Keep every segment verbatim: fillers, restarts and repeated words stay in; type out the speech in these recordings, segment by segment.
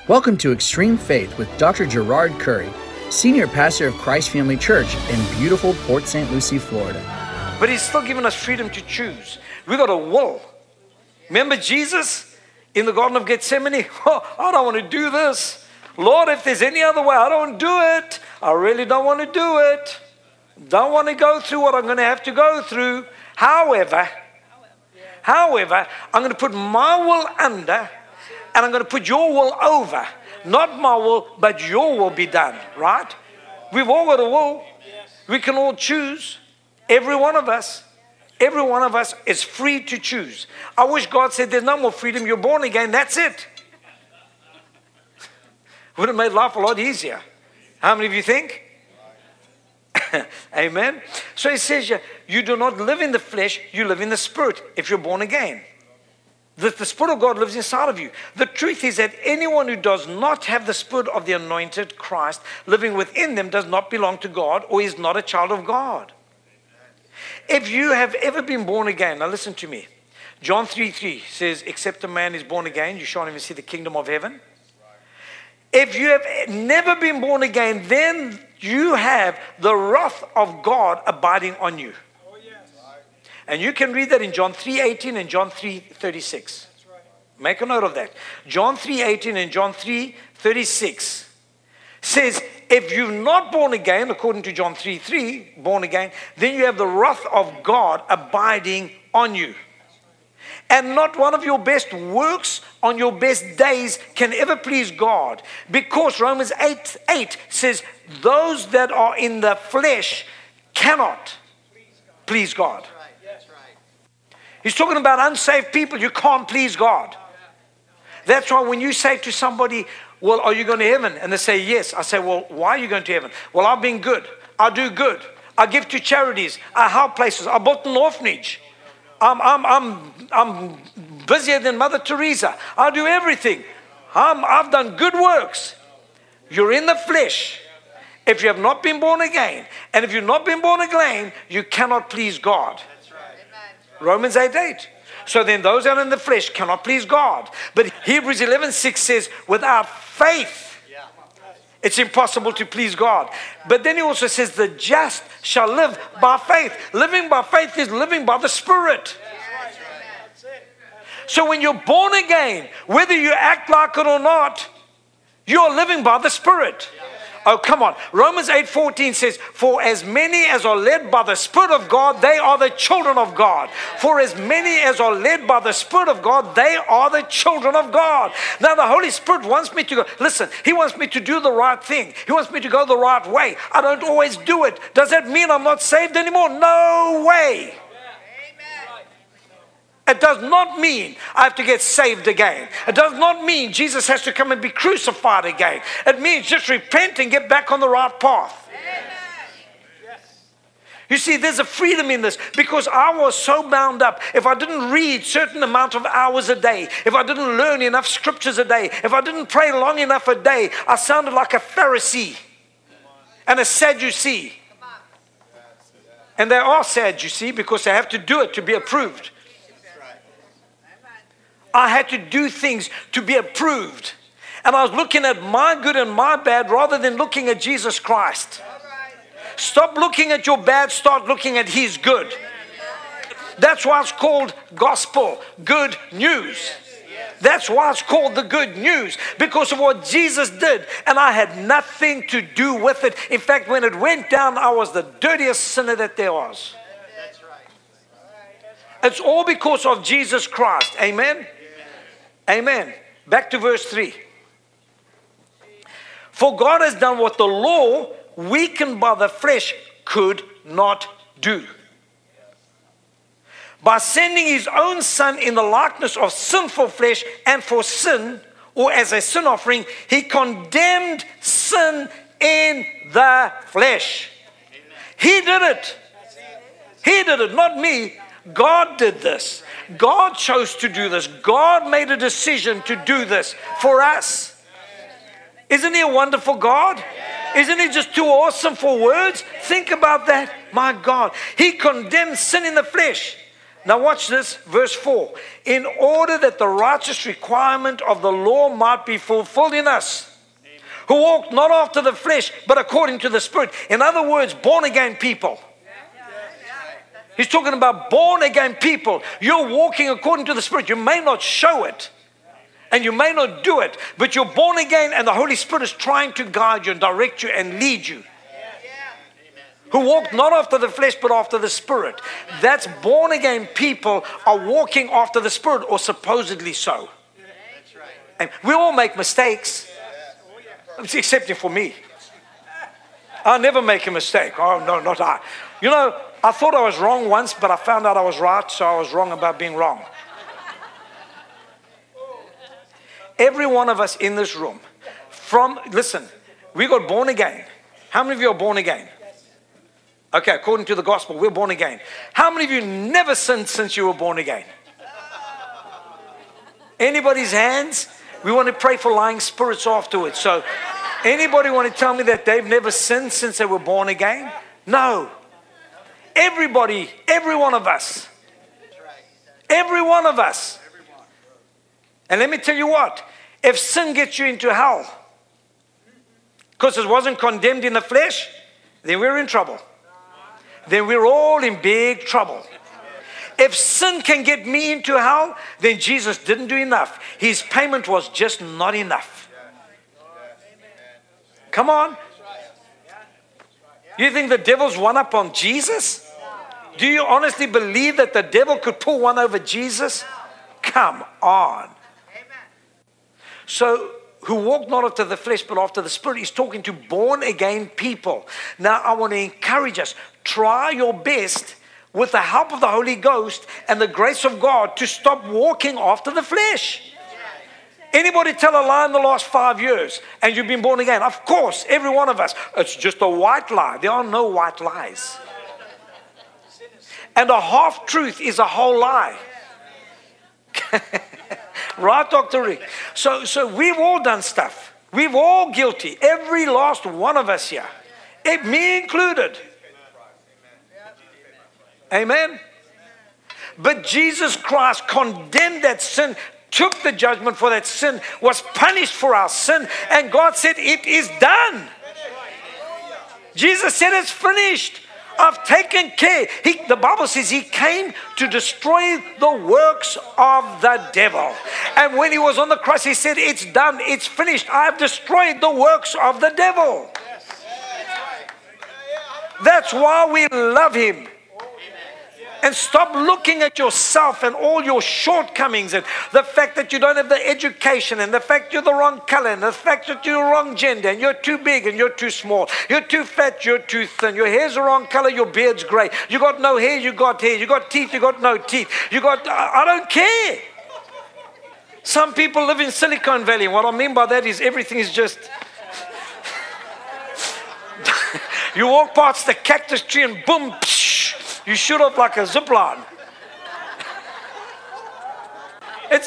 Welcome to Extreme Faith with Doctor Gerard Curry, Senior Pastor of Christ Family Church in beautiful Port Saint Lucie, Florida. But He's still given us freedom to choose. We got a will. Remember Jesus in the Garden of Gethsemane? Oh, I don't want to do this. Lord, if there's any other way, I don't do it. I really don't want to do it. Don't want to go through what I'm going to have to go through. However, however, I'm going to put my will under, and I'm going to put your will over. Not my will, but your will be done, right? We've all got a will. We can all choose. Every one of us. Every one of us is free to choose. I wish God said there's no more freedom. You're born again. That's it. Would have made life a lot easier. How many of you think? Amen. So it says here, you do not live in the flesh, you live in the Spirit if you're born again. The, the Spirit of God lives inside of you. The truth is that anyone who does not have the Spirit of the anointed Christ living within them does not belong to God or is not a child of God. If you have ever been born again, now listen to me. John three three says, except a man is born again, you shan't even see the kingdom of heaven. If you have never been born again, then you have the wrath of God abiding on you. Oh, yes. And you can read that in John three eighteen and John three thirty-six. That's right. Make a note of that. John three eighteen and John three thirty-six says, if you've not born again, according to John three three, born again, then you have the wrath of God abiding on you. And not one of your best works on your best days can ever please God. Because Romans eight eight says, those that are in the flesh cannot please God. He's talking about unsaved people. You can't please God. That's why when you say to somebody, well, are you going to heaven? And they say, yes. I say, well, why are you going to heaven? Well, I've been good. I do good. I give to charities. I help places. I built an orphanage. I'm, I'm, I'm, I'm busier than Mother Teresa. I do everything. I'm, I've done good works. You're in the flesh. If you have not been born again, and if you've not been born again, you cannot please God. That's right. Romans eight eight. So then those that are in the flesh cannot please God. But Hebrews eleven six says, without faith, it's impossible to please God. But then he also says, the just shall live by faith. Living by faith is living by the Spirit. So when you're born again, whether you act like it or not, you're living by the Spirit. Oh, come on. Romans eight fourteen says, for as many as are led by the Spirit of God, they are the children of God. For as many as are led by the Spirit of God, they are the children of God. Now the Holy Spirit wants me to go, listen, He wants me to do the right thing. He wants me to go the right way. I don't always do it. Does that mean I'm not saved anymore? No way. It does not mean I have to get saved again. It does not mean Jesus has to come and be crucified again. It means just repent and get back on the right path. Amen. You see, there's a freedom in this because I was so bound up. If I didn't read certain amount of hours a day, if I didn't learn enough scriptures a day, if I didn't pray long enough a day, I sounded like a Pharisee and a Sadducee. And they are sad, you see, because they have to do it to be approved. I had to do things to be approved. And I was looking at my good and my bad rather than looking at Jesus Christ. Stop looking at your bad, start looking at His good. That's why it's called gospel, good news. That's why it's called the good news, because of what Jesus did. And I had nothing to do with it. In fact, when it went down, I was the dirtiest sinner that there was. It's all because of Jesus Christ. Amen? Amen. Back to verse three. For God has done what the law, weakened by the flesh, could not do. By sending His own Son in the likeness of sinful flesh and for sin, or as a sin offering, He condemned sin in the flesh. He did it. He did it, not me. God did this. God chose to do this. God made a decision to do this for us. Isn't He a wonderful God? Isn't He just too awesome for words? Think about that. My God. He condemned sin in the flesh. Now watch this, verse four. In order that the righteous requirement of the law might be fulfilled in us, who walk not after the flesh, but according to the Spirit. In other words, born again people. He's talking about born again people. You're walking according to the Spirit. You may not show it, and you may not do it, but you're born again, and the Holy Spirit is trying to guide you and direct you and lead you. Who walk not after the flesh, but after the Spirit. That's born again people are walking after the Spirit, or supposedly so. And we all make mistakes, except for me. I never make a mistake. Oh, no, not I. You know, I thought I was wrong once, but I found out I was right, so I was wrong about being wrong. Every one of us in this room, from, listen, we got born again. How many of you are born again? Okay, according to the gospel, we're born again. How many of you never sinned since you were born again? Anybody's hands? We want to pray for lying spirits afterwards. So, anybody want to tell me that they've never sinned since they were born again? No. Everybody, every one of us. Every one of us. And let me tell you what, if sin gets you into hell, because it wasn't condemned in the flesh, then we're in trouble. Then we're all in big trouble. If sin can get me into hell, then Jesus didn't do enough. His payment was just not enough. Come on. You think the devil's one up on Jesus? Do you honestly believe that the devil could pull one over Jesus? Come on. So, who walk not after the flesh, but after the Spirit. He's talking to born again people. Now, I want to encourage us. Try your best with the help of the Holy Ghost and the grace of God to stop walking after the flesh. Anybody tell a lie in the last five years and you've been born again? Of course, every one of us. It's just a white lie. There are no white lies. And a half truth is a whole lie. Right, Doctor Rick? So, so we've all done stuff. We've all guilty. Every last one of us here. It, me included. Amen? But Jesus Christ condemned that sin, took the judgment for that sin, was punished for our sin, and God said, it is done. Jesus said, it's finished. I've taken care. He, the Bible says he came to destroy the works of the devil. And when he was on the cross, he said, it's done. It's finished. I've destroyed the works of the devil. That's why we love him. And stop looking at yourself and all your shortcomings and the fact that you don't have the education and the fact you're the wrong color and the fact that you're the wrong gender and you're too big and you're too small. You're too fat, you're too thin. Your hair's the wrong color, your beard's gray. You got no hair, you got hair. You got teeth, you got no teeth. You got, I don't care. Some people live in Silicon Valley. What I mean by that is everything is just... You walk past the cactus tree and boom, psh, you shoot up like a zip line. It's,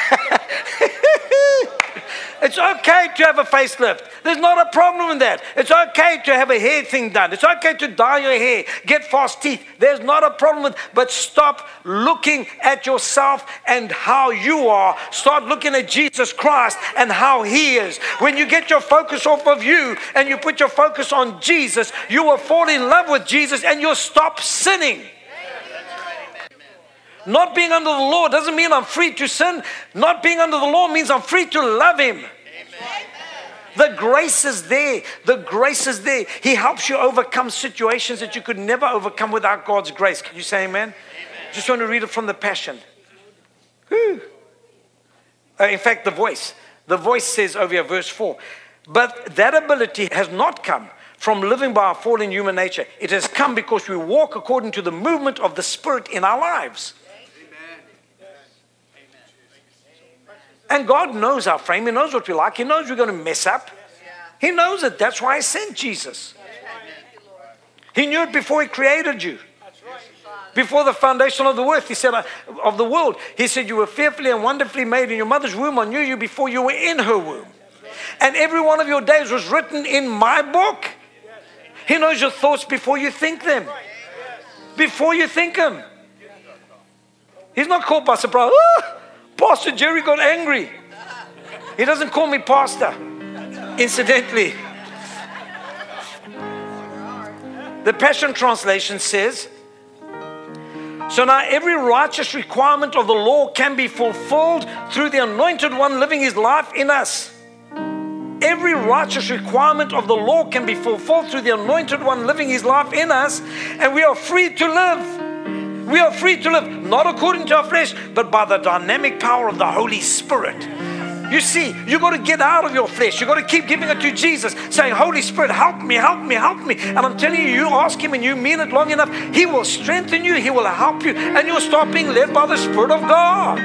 it's okay to have a facelift. There's not a problem in that. It's okay to have a hair thing done. It's okay to dye your hair, get false teeth. There's not a problem with, but stop looking at yourself and how you are. Start looking at Jesus Christ and how he is. When you get your focus off of you and you put your focus on Jesus, you will fall in love with Jesus and you'll stop sinning. Not being under the law doesn't mean I'm free to sin. Not being under the law means I'm free to love him. Amen. The grace is there. The grace is there. He helps you overcome situations that you could never overcome without God's grace. Can you say amen? Amen. Just want to read it from the Passion. Whew. Uh, in fact, the voice. The voice says over here, verse four. But that ability has not come from living by our fallen human nature. It has come because we walk according to the movement of the Spirit in our lives. And God knows our frame. He knows what we like. He knows we're going to mess up. He knows it. That's why he sent Jesus. He knew it before he created you. Before the foundation of the earth, he said, of the world. He said, you were fearfully and wonderfully made in your mother's womb. I knew you before you were in her womb. And every one of your days was written in my book. He knows your thoughts before you think them. Before you think them. He's not caught by surprise. Ah, Pastor Jerry got angry. He doesn't call me pastor, incidentally. The Passion Translation says, so now every righteous requirement of the law can be fulfilled through the Anointed One living His life in us. Every righteous requirement of the law can be fulfilled through the Anointed One living His life in us, and we are free to live. We are free to live, not according to our flesh, but by the dynamic power of the Holy Spirit. You see, you got to get out of your flesh. You got to keep giving it to Jesus, saying, Holy Spirit, help me, help me, help me. And I'm telling you, you ask Him and you mean it long enough, He will strengthen you, He will help you, and you'll start being led by the Spirit of God.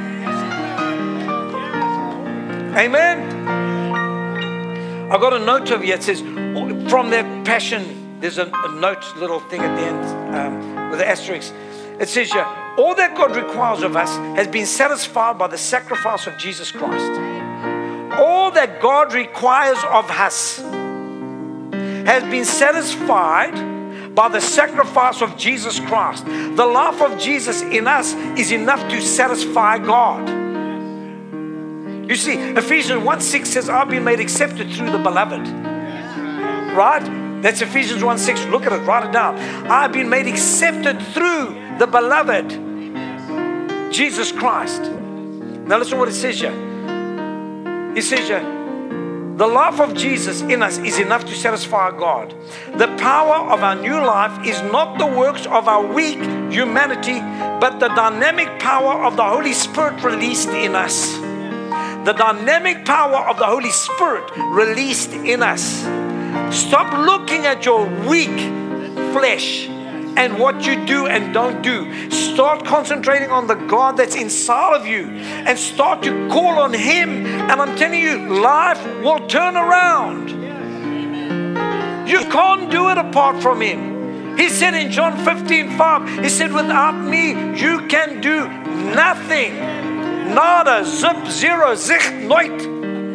Amen. I've got a note over here. It says, from that passion, there's a, a note, little thing at the end um, with the asterisk. It says here, all that God requires of us has been satisfied by the sacrifice of Jesus Christ. All that God requires of us has been satisfied by the sacrifice of Jesus Christ. The life of Jesus in us is enough to satisfy God. You see, Ephesians one six says, I've been made accepted through the beloved. Right? That's Ephesians one six. Look at it, write it down. I've been made accepted through the beloved, Jesus Christ. Now listen what it says here. It says here, the life of Jesus in us is enough to satisfy God. The power of our new life is not the works of our weak humanity, but the dynamic power of the Holy Spirit released in us. The dynamic power of the Holy Spirit released in us. Stop looking at your weak flesh and what you do and don't do. Start concentrating on the God that's inside of you and start to call on Him. And I'm telling you, life will turn around. You can't do it apart from Him. He said in John fifteen five, He said, without me, you can do nothing. Nada, zip, zero, zich, nooit.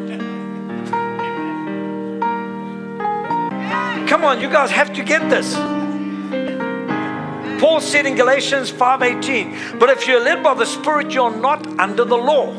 Come on, you guys have to get this. Paul said in Galatians five eighteen, but if you're led by the Spirit, you're not under the law.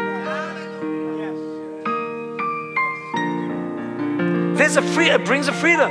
There's a free, it brings a freedom.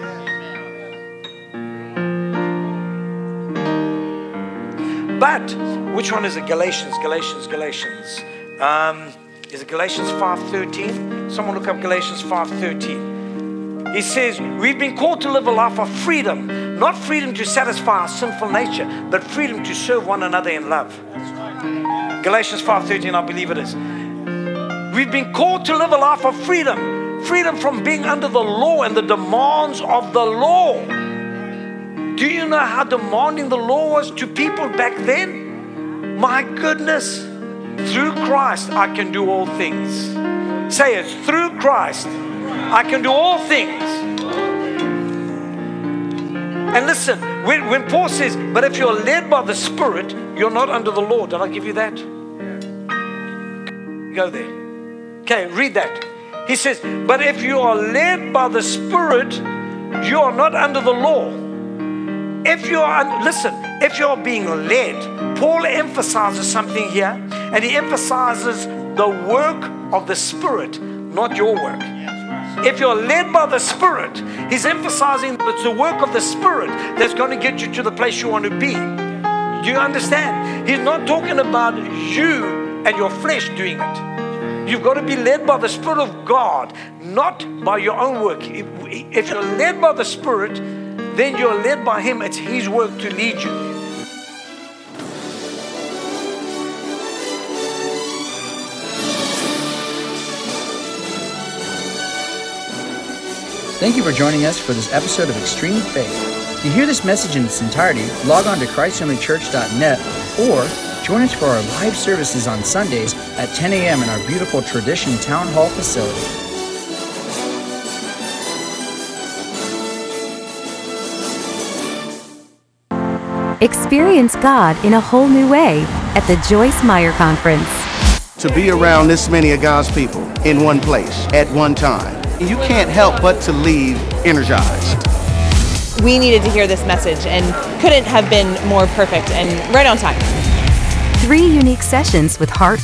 But, which one is it? Galatians, Galatians, Galatians. Um, is it Galatians five thirteen? Someone look up Galatians five thirteen. He says, we've been called to live a life of freedom, not freedom to satisfy our sinful nature, but freedom to serve one another in love. Galatians five thirteen, I believe it is. We've been called to live a life of freedom, freedom from being under the law and the demands of the law. Do you know how demanding the law was to people back then? My goodness, through Christ I can do all things. Say it, through Christ I can do all things. And listen, when, when Paul says, but if you're led by the Spirit, you're not under the law. Did I give you that? Go there. Okay, read that. He says, but if you are led by the Spirit, you are not under the law. If you are, listen, if you're being led, Paul emphasizes something here, and he emphasizes the work of the Spirit, not your work. If you're led by the Spirit, he's emphasizing that it's the work of the Spirit that's going to get you to the place you want to be. Do you understand? He's not talking about you and your flesh doing it. You've got to be led by the Spirit of God, not by your own work. If, if you're led by the Spirit, then you're led by Him. It's His work to lead you. Thank you for joining us for this episode of Extreme Faith. To hear this message in its entirety, log on to christ family church dot net or join us for our live services on Sundays at ten a.m. in our beautiful Tradition Town Hall facility. Experience God in a whole new way at the Joyce Meyer Conference. To be around this many of God's people in one place at one time, you can't help but to leave energized. We needed to hear this message and couldn't have been more perfect and right on time. Three unique sessions with heart